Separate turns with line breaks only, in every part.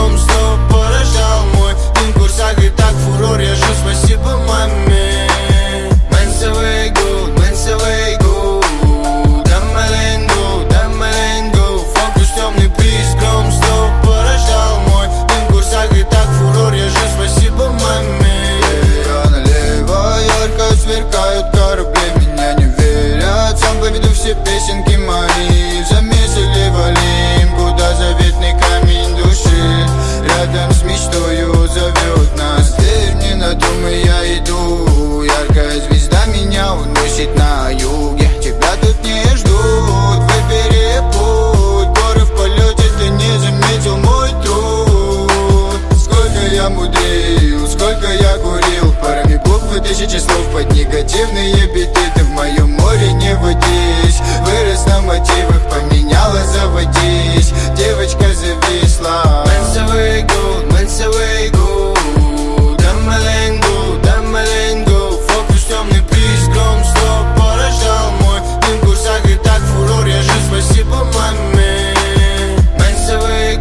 гром, стоп, порождал мой дым, курсак и так фурор, я жив, спасибо маме. Man say we good, man say we good, дамаленго, фокус темный приз, гром, стоп, порождал мой дым, курсак и так фурор, я жив, спасибо маме.
Я налево ярко сверкают корабли, меня не верят, сам поведу все песенки мои. В замесе ли валим, куда заветный камень души, рядом с мечтою зовет нас. Дверь не надумай, я иду, яркая звезда меня уносит на юге. Тебя тут не ждут, выбери путь, горы в полете, ты не заметил мой труд. Сколько я мудрил, сколько я курил, парами букв и тысячи слов под негативные биты. Ты в моем море не водись, вырос на мотивах, поменяла, заводись, девочка зависла.
Man say we good, man say we good, дамаленго, фокус темный приз, гром, стоп, порождал мой дым, курсак и так фурор, я жив, спасибо маме. Man say we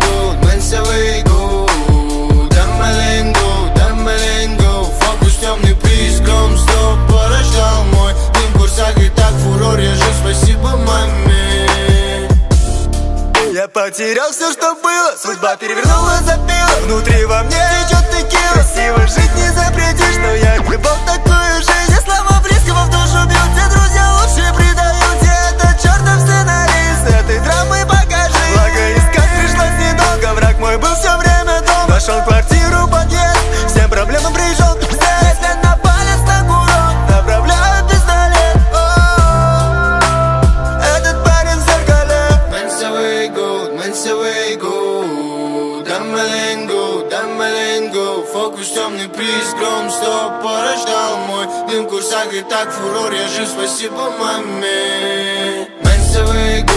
good, дамаленго, фокус темный приз, гром, стоп, порождал мой дым, курсак и так фурор, я жив, спасибо маме.
Я потерял все, что было, судьба перевернула, забила. Внутри во мне течет текила. Красиво жить не запретишь, но я любовь такую жизнь. Я слова близкого в душу бьют, все друзья лучше предают. Я это чертов сценарист, этой драмы покажи. Благо искать пришлось недолго, враг мой был все время дома. Нашел квартиру, подъезд, всем проблемам пришел пиздец. Если на палец на курок, направляю пистолет. Этот парень в зеркале.
Man say we good, дамаленго, фокус темный приз, гром, стоп, порождал мой дым, курсак и так фурор, я жив, спасибо маме. Man say we good.